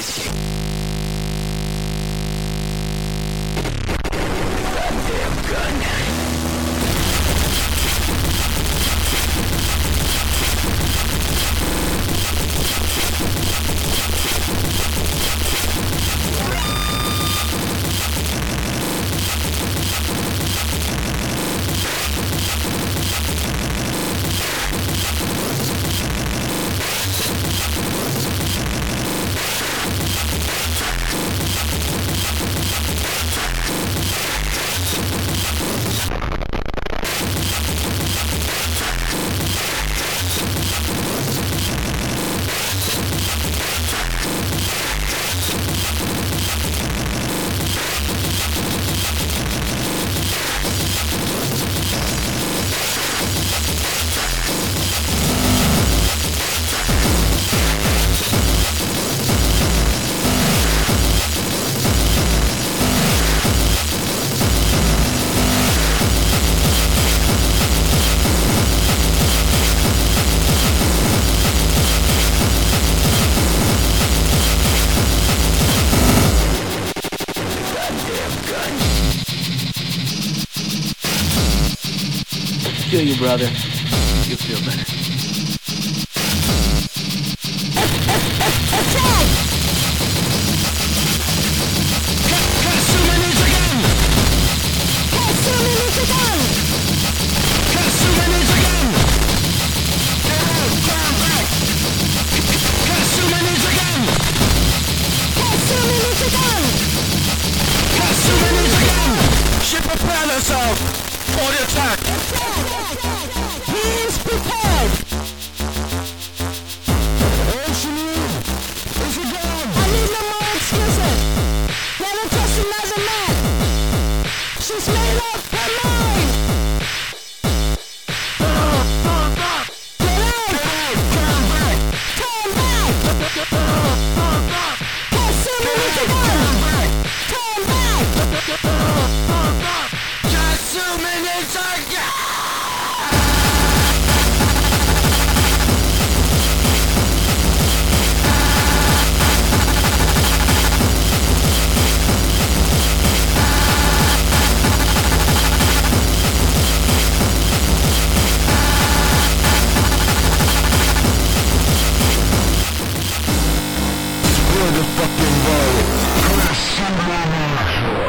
Feel you, brother. You feel better. Prepare yourself for the attack. He is prepared. I need no more excuses. Never trust him as a man. She's made up her mind. Turn back. Kasumi needs a gun. Turn back. Kasumi needs a gun. Spread the fucking word.